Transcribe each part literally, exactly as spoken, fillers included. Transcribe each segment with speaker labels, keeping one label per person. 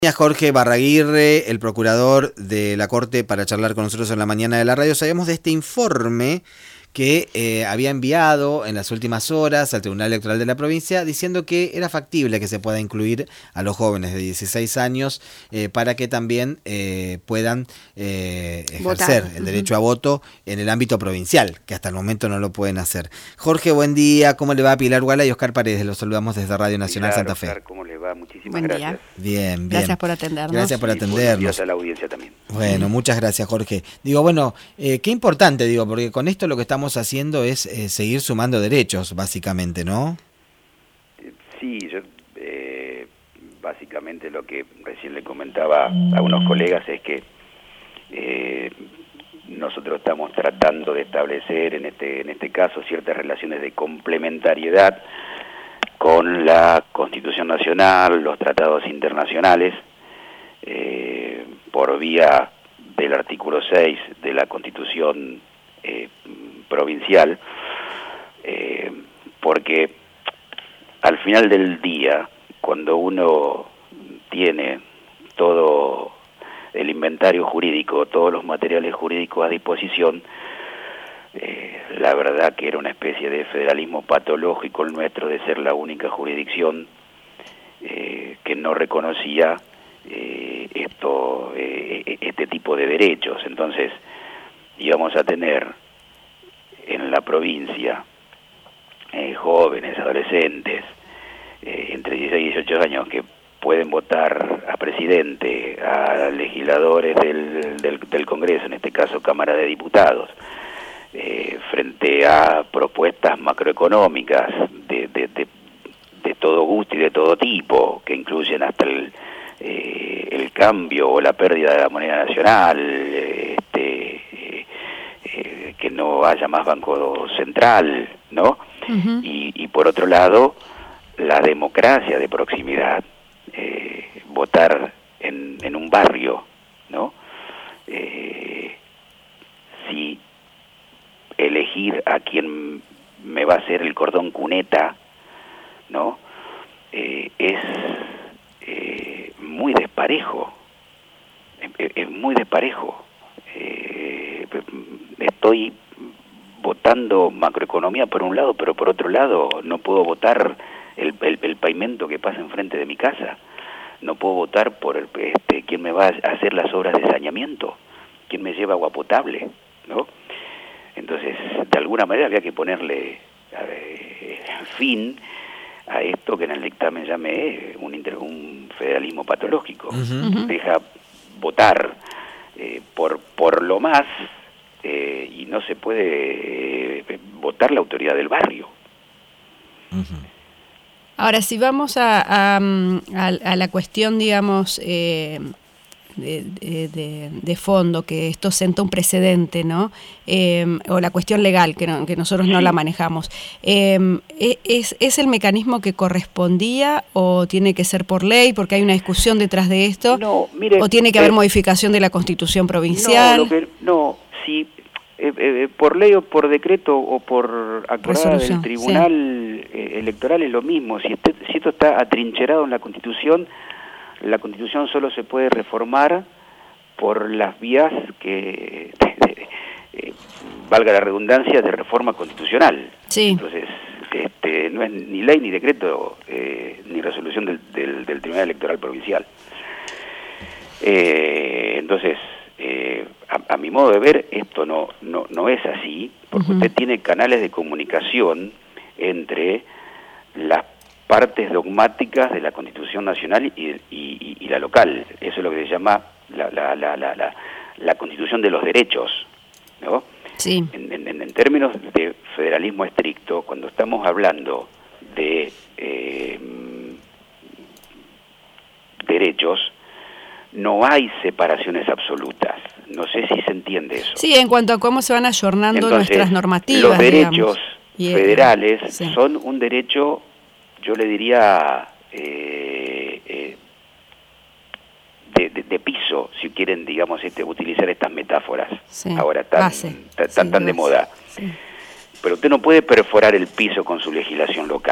Speaker 1: Jorge Barraguirre, el procurador de la Corte, para charlar con nosotros en la mañana de la radio. Sabemos de este informe que eh, había enviado en las últimas horas al Tribunal Electoral de la provincia diciendo que era factible que se pueda incluir a los jóvenes de dieciséis años eh, para que también eh, puedan eh, ejercer Votar. el derecho uh-huh. a voto en el ámbito provincial, que hasta el momento no lo pueden hacer. Jorge, buen día. ¿Cómo le va? Pilar Guala y Oscar Paredes. Los saludamos desde Radio Nacional
Speaker 2: Pilar,
Speaker 1: Santa Fe.
Speaker 2: Oscar, ¿cómo le va? Muchísimas
Speaker 3: buen
Speaker 2: gracias.
Speaker 3: Día.
Speaker 1: Bien, bien.
Speaker 3: Gracias por atendernos.
Speaker 1: Gracias por atendernos.
Speaker 2: Y gracias a la audiencia también.
Speaker 1: Bueno, muchas gracias, Jorge. Digo, bueno, eh, qué importante, digo, porque con esto lo que estamos haciendo es eh, seguir sumando derechos, básicamente, ¿no?
Speaker 2: Sí, yo eh, básicamente lo que recién le comentaba a unos colegas es que eh, nosotros estamos tratando de establecer en este, en este caso ciertas relaciones de complementariedad con la Constitución Nacional, los tratados internacionales, eh, por vía del artículo seis de la Constitución eh, provincial, eh, porque al final del día, cuando uno tiene todo el inventario jurídico, todos los materiales jurídicos a disposición, eh, la verdad que era una especie de federalismo patológico el nuestro, de ser la única jurisdicción eh, que no reconocía eh, esto, eh, este tipo de derechos. Entonces íbamos a tener en la provincia eh, jóvenes, adolescentes, eh, entre dieciséis y dieciocho años, que pueden votar a presidente, a legisladores del, del, del Congreso, en este caso Cámara de Diputados, eh, frente a propuestas macroeconómicas de, de, de, de todo gusto y de todo tipo, que incluyen hasta el, eh, el cambio o la pérdida de la moneda nacional, eh, este, eh, eh, que no haya más banco central, ¿no? Uh-huh. Y, y por otro lado, la democracia de proximidad, eh, votar en, en un barrio, ¿no? Eh, si elegir a quien me va a hacer el cordón cuneta, ¿no? Eh, es eh, muy desparejo, es, es muy desparejo. Eh, estoy votando macroeconomía por un lado, pero por otro lado no puedo votar el, el, el pavimento que pasa enfrente de mi casa, no puedo votar por el, este, quién me va a hacer las obras de saneamiento, quién me lleva agua potable, ¿no? Entonces, de alguna manera había que ponerle eh, fin a esto que en el dictamen llamé un, inter, un federalismo patológico. Uh-huh. Deja votar eh, por, por lo más eh, y no se puede eh, votar la autoridad del barrio.
Speaker 3: Uh-huh. Ahora, si vamos a, a, a, a la cuestión, digamos, eh, de, de, de fondo, que esto senta un precedente, ¿no? Eh, o la cuestión legal, que, no, que nosotros no sí. la manejamos. Eh, ¿es, ¿Es el mecanismo que correspondía o tiene que ser por ley, porque hay una discusión detrás de esto?
Speaker 2: No, mire,
Speaker 3: ¿O tiene que haber
Speaker 2: eh,
Speaker 3: modificación de la Constitución provincial?
Speaker 2: No, lo que, no sí, eh, eh, por ley o por decreto o por acordada del Tribunal sí. eh, Electoral es lo mismo. Si, este, si esto está atrincherado en la Constitución, la Constitución solo se puede reformar por las vías que, eh, valga la redundancia, de reforma constitucional.
Speaker 3: Sí.
Speaker 2: Entonces, este, no es ni ley ni decreto eh, ni resolución del, del, del Tribunal Electoral Provincial. Eh, entonces, eh, a, a mi modo de ver, esto no, no, no es así, porque uh-huh. usted tiene canales de comunicación entre las partes dogmáticas de la Constitución Nacional y, y, y, y la local. Eso es lo que se llama la, la, la, la, la, la Constitución de los derechos, ¿no?
Speaker 3: Sí.
Speaker 2: En, en, en términos de federalismo estricto, cuando estamos hablando de eh, derechos, no hay separaciones absolutas. No sé si se entiende eso.
Speaker 3: Sí, en cuanto a cómo se van ayornando
Speaker 2: Entonces,
Speaker 3: nuestras normativas.
Speaker 2: Los derechos
Speaker 3: digamos.
Speaker 2: federales
Speaker 3: sí.
Speaker 2: son un derecho, yo le diría, eh, eh, de, de, de piso, si quieren, digamos, este, utilizar estas metáforas, sí. ahora tan,
Speaker 3: base.
Speaker 2: tan, tan
Speaker 3: sí,
Speaker 2: de moda.
Speaker 3: Sí.
Speaker 2: Pero usted no puede perforar el piso con su legislación local.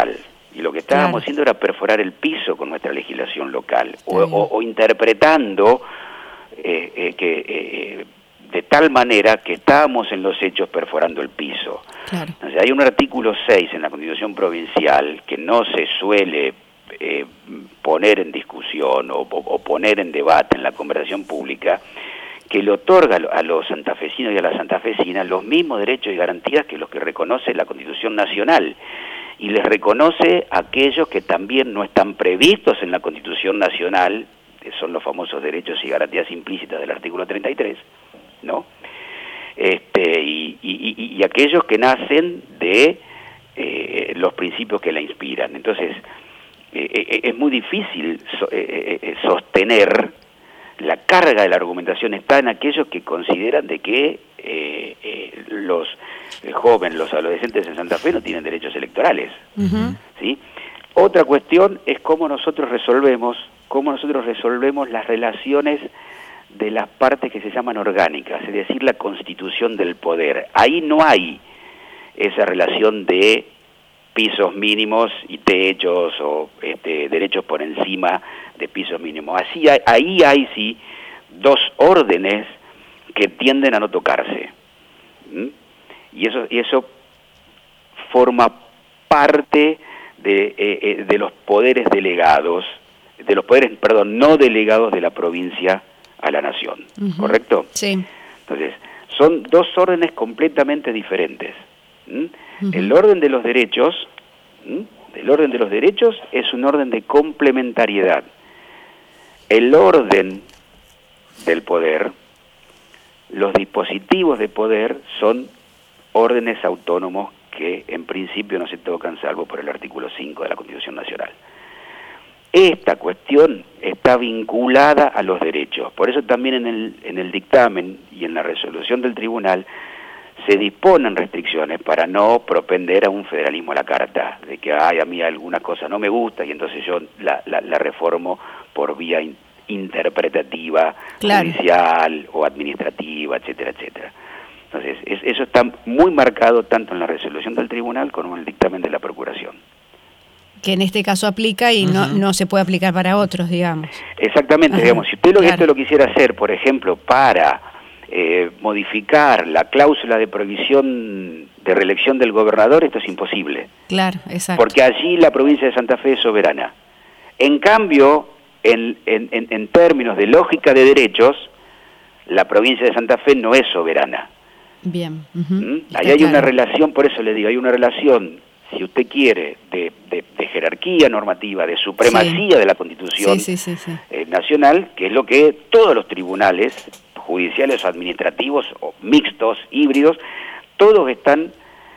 Speaker 2: Y lo que estábamos
Speaker 3: claro.
Speaker 2: haciendo era perforar el piso con nuestra legislación local, o, o, o interpretando eh, eh, que eh, de tal manera que estábamos en los hechos perforando el piso.
Speaker 3: Claro.
Speaker 2: O sea, hay un artículo seis en la Constitución Provincial que no se suele eh, poner en discusión o, o, o poner en debate en la conversación pública, que le otorga a los santafesinos y a las santafesinas los mismos derechos y garantías que los que reconoce la Constitución Nacional, y les reconoce a aquellos que también no están previstos en la Constitución Nacional, que son los famosos derechos y garantías implícitas del artículo treinta y tres, ¿no? Este, y, y, y aquellos que nacen de eh, los principios que la inspiran. Entonces, eh, eh, es muy difícil so, eh, eh, sostener. La carga de la argumentación está en aquellos que consideran de que eh, eh, los eh, jóvenes, los adolescentes en Santa Fe no tienen derechos electorales. Uh-huh. ¿Sí? Otra cuestión es cómo nosotros resolvemos, cómo nosotros resolvemos las relaciones de las partes que se llaman orgánicas, es decir, la constitución del poder. Ahí no hay esa relación de pisos mínimos y techos o este, derechos por encima de pisos mínimos. Así hay, ahí hay sí dos órdenes que tienden a no tocarse. ¿Mm? Y eso y eso forma parte de, eh, de los poderes delegados, de los poderes, perdón, no delegados de la provincia a la nación. Uh-huh. ¿Correcto?
Speaker 3: Sí.
Speaker 2: Entonces, son dos órdenes completamente diferentes. ¿Mm? Uh-huh. El orden de los derechos, ¿Mm? el orden de los derechos es un orden de complementariedad. El orden del poder, los dispositivos de poder son órdenes autónomos que en principio no se tocan salvo por el artículo cinco de la Constitución Nacional. Esta cuestión está vinculada a los derechos, por eso también en el, en el dictamen y en la resolución del tribunal se disponen restricciones para no propender a un federalismo a la carta, de que ay, a mí alguna cosa no me gusta y entonces yo la, la, la reformo por vía in, interpretativa, claro. judicial o administrativa, etcétera, etcétera. Entonces, es, eso está muy marcado tanto en la resolución del tribunal como en el dictamen de la Procuración.
Speaker 3: Que en este caso aplica y uh-huh. no, no se puede aplicar para otros, digamos.
Speaker 2: Exactamente, uh-huh. digamos, si usted lo, claro. esto lo quisiera hacer, por ejemplo, para eh, modificar la cláusula de prohibición de reelección del gobernador, esto es imposible.
Speaker 3: Claro, exacto.
Speaker 2: Porque allí la provincia de Santa Fe es soberana. En cambio, en, en, en, en términos de lógica de derechos, la provincia de Santa Fe no es soberana.
Speaker 3: Bien. Uh-huh.
Speaker 2: ¿Mm? Ahí hay claro. una relación, por eso le digo, hay una relación, si usted quiere, de, de, de jerarquía normativa, de supremacía sí. de la Constitución
Speaker 3: sí, sí, sí, sí.
Speaker 2: Eh, nacional, que es lo que todos los tribunales judiciales o administrativos, o mixtos, híbridos, todos están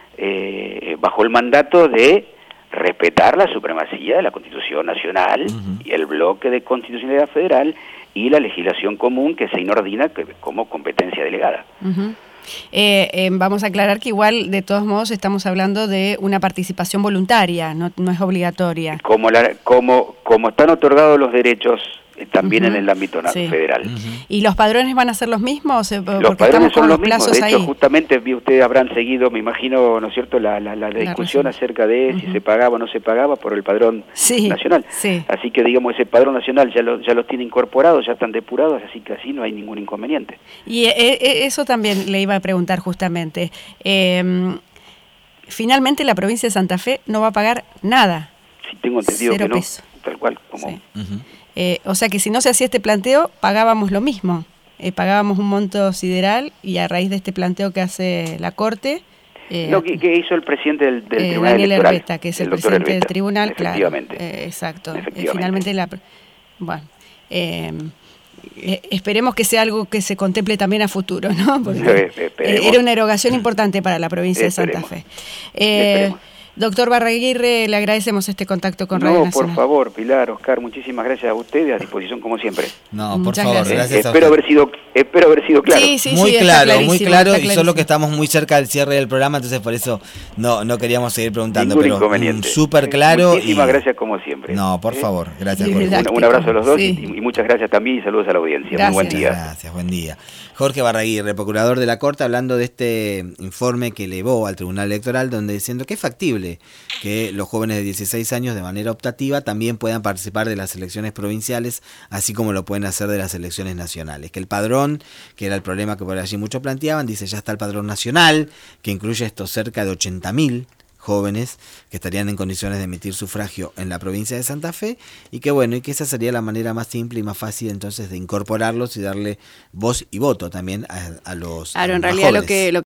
Speaker 2: eh, bajo el mandato de respetar la supremacía de la Constitución Nacional uh-huh. y el bloque de constitucionalidad federal y la legislación común que se inordina como competencia delegada.
Speaker 3: Uh-huh. Eh, eh, vamos a aclarar que igual, de todos modos, estamos hablando de una participación voluntaria, no, no es obligatoria.
Speaker 2: Como, la, como, como están otorgados los derechos eh, también uh-huh. en el ámbito sí. federal.
Speaker 3: Uh-huh. ¿Y los padrones van a ser los mismos?
Speaker 2: Los Porque padrones son los mismos, de hecho, ahí. Justamente ustedes habrán seguido, me imagino, ¿no es cierto?, la, la, la, la discusión acerca de uh-huh. si se pagaba o no se pagaba por el padrón
Speaker 3: sí.
Speaker 2: nacional.
Speaker 3: Sí.
Speaker 2: Así que, digamos, ese padrón nacional ya, lo, ya los tiene incorporados, ya están depurados, así que así no hay ningún inconveniente.
Speaker 3: Y eh, eso también le iba a preguntar justamente. Eh, finalmente la provincia de Santa Fe no va a pagar nada.
Speaker 2: Sí, tengo entendido
Speaker 3: Cero
Speaker 2: que no,
Speaker 3: peso.
Speaker 2: Tal cual. Como...
Speaker 3: Sí. Uh-huh. Eh, o sea que si no se hacía este planteo, pagábamos lo mismo. Eh, pagábamos un monto sideral y a raíz de este planteo que hace la Corte...
Speaker 2: Eh, no, que, que hizo el presidente del, del
Speaker 3: eh,
Speaker 2: Tribunal
Speaker 3: Daniel
Speaker 2: Electoral.
Speaker 3: Herbeta, que es el, el presidente
Speaker 2: Herbeta,
Speaker 3: del Tribunal,
Speaker 2: efectivamente,
Speaker 3: claro. Eh, exacto.
Speaker 2: Efectivamente.
Speaker 3: Eh, finalmente la... Bueno... Eh, Eh, esperemos que sea algo que se contemple también a futuro, ¿no? Porque eh, era una erogación importante para la provincia esperemos. de Santa Fe. Eh, doctor Barraguirre, le agradecemos este contacto con
Speaker 2: no,
Speaker 3: Radio Nacional.
Speaker 2: No, por favor, Pilar, Oscar, muchísimas gracias a ustedes, a disposición como siempre.
Speaker 1: No, por Muchas favor, gracias, gracias
Speaker 2: eh, espero haber sido Espero haber sido claro.
Speaker 3: Sí, sí,
Speaker 1: muy
Speaker 3: sí,
Speaker 1: claro, muy claro, y solo que estamos muy cerca del cierre del programa, entonces por eso no no queríamos seguir preguntando,
Speaker 2: Ningún
Speaker 1: pero mm, súper claro.
Speaker 2: Muchísimas
Speaker 1: y...
Speaker 2: gracias como siempre.
Speaker 1: No, por
Speaker 2: ¿Eh?
Speaker 1: favor, gracias.
Speaker 2: Un, un abrazo a los dos sí. y, y muchas gracias también y saludos a la audiencia.
Speaker 3: Gracias.
Speaker 2: Muy buen día.
Speaker 1: Gracias, buen día. Jorge Barraguirre, procurador de la Corte, hablando de este informe que elevó al Tribunal Electoral, donde diciendo que es factible viable que los jóvenes de dieciséis años de manera optativa también puedan participar de las elecciones provinciales, así como lo pueden hacer de las elecciones nacionales. Que el padrón, que era el problema que por allí muchos planteaban, dice ya está el padrón nacional, que incluye estos cerca de ochenta mil jóvenes que estarían en condiciones de emitir sufragio en la provincia de Santa Fe, y que bueno, y que esa sería la manera más simple y más fácil entonces de incorporarlos y darle voz y voto también a, a los
Speaker 3: Claro,
Speaker 1: a
Speaker 3: en
Speaker 1: los
Speaker 3: realidad
Speaker 1: jóvenes.
Speaker 3: lo que lo